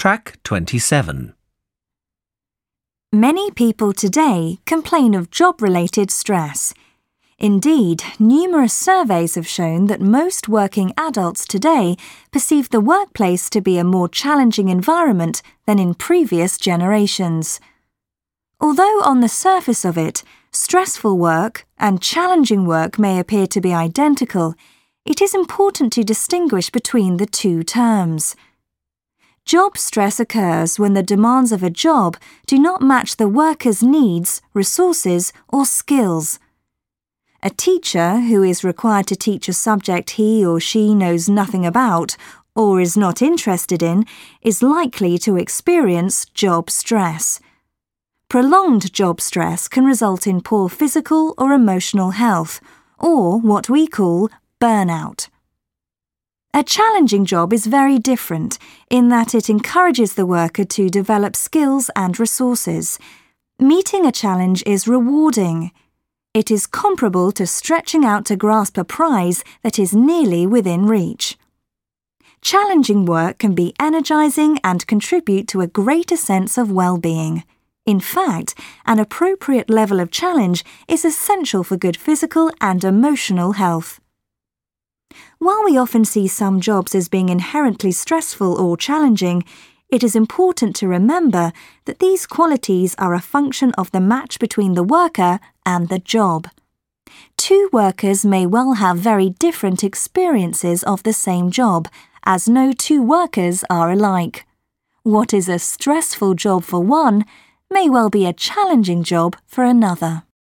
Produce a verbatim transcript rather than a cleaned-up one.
Track twenty-seven. Many people today complain of job-related stress. Indeed, numerous surveys have shown that most working adults today perceive the workplace to be a more challenging environment than in previous generations. Although on the surface of it, stressful work and challenging work may appear to be identical, it is important to distinguish between the two terms. Job stress occurs when the demands of a job do not match the worker's needs, resources, or skills. A teacher who is required to teach a subject he or she knows nothing about or is not interested in is likely to experience job stress. Prolonged job stress can result in poor physical or emotional health, or what we call burnout. A challenging job is very different in that it encourages the worker to develop skills and resources. Meeting a challenge is rewarding. It is comparable to stretching out to grasp a prize that is nearly within reach. Challenging work can be energizing and contribute to a greater sense of well-being. In fact, an appropriate level of challenge is essential for good physical and emotional health. While we often see some jobs as being inherently stressful or challenging, it is important to remember that these qualities are a function of the match between the worker and the job. Two workers may well have very different experiences of the same job, as no two workers are alike. What is a stressful job for one may well be a challenging job for another.